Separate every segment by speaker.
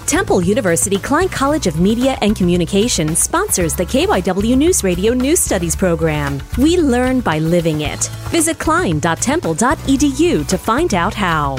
Speaker 1: Temple University Klein College of Media and Communications sponsors the KYW News Radio News Studies program. We learn by living it. Visit klein.temple.edu to find out how.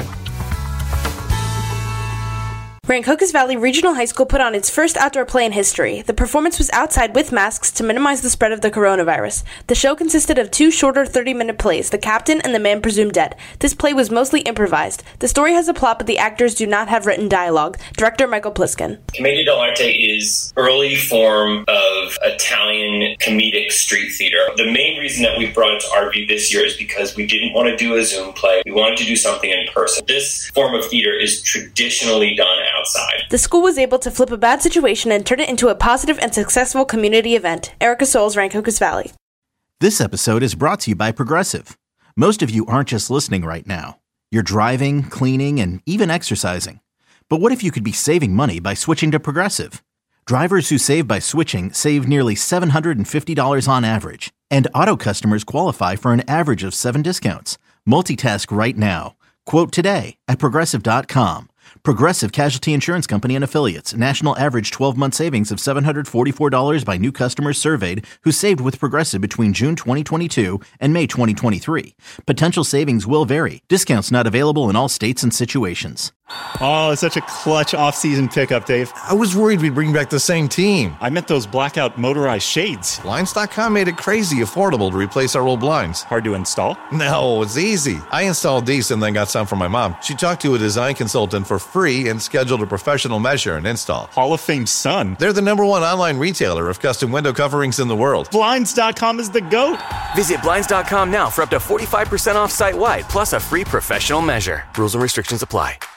Speaker 2: Rancocas Valley Regional High School put on its first outdoor play in history. The performance was outside with masks to minimize the spread of the coronavirus. The show consisted of two shorter 30-minute plays, The Captain and The Man Presumed Dead. This play was mostly improvised. The story has a plot, but the actors do not have written dialogue. Director Michael Pliskin.
Speaker 3: Commedia dell'arte is early form of Italian comedic street theater. The main reason that we brought it to RV this year is because we didn't want to do a Zoom play. We wanted to do something in person. This form of theater is traditionally done outside.
Speaker 2: The school was able to flip a bad situation and turn it into a positive and successful community event. Erica Souls, Rancocas Valley.
Speaker 4: This episode is brought to you by Progressive. Most of you aren't just listening right now. You're driving, cleaning, and even exercising. But what if you could be saving money by switching to Progressive? Drivers who save by switching save nearly $750 on average. And auto customers qualify for an average of 7 discounts. Multitask right now. Quote today at Progressive.com. Progressive Casualty Insurance Company and Affiliates. National average 12-month savings of $744 by new customers surveyed who saved with Progressive between June 2022 and May 2023. Potential savings will vary. Discounts not available in all states and situations.
Speaker 5: Oh, it's such a clutch off-season pickup, Dave.
Speaker 6: I was worried we'd bring back the same team.
Speaker 5: I meant those blackout motorized shades.
Speaker 6: Blinds.com made it crazy affordable to replace our old blinds.
Speaker 5: Hard to install?
Speaker 6: No, it's easy. I installed these and then got some for my mom. She talked to a design consultant for free and scheduled a professional measure and install.
Speaker 5: Hall of Fame son.
Speaker 6: They're the #1 online retailer of custom window coverings in the world.
Speaker 5: Blinds.com is the GOAT.
Speaker 7: Visit Blinds.com now for up to 45% off site-wide, plus a free professional measure. Rules and restrictions apply.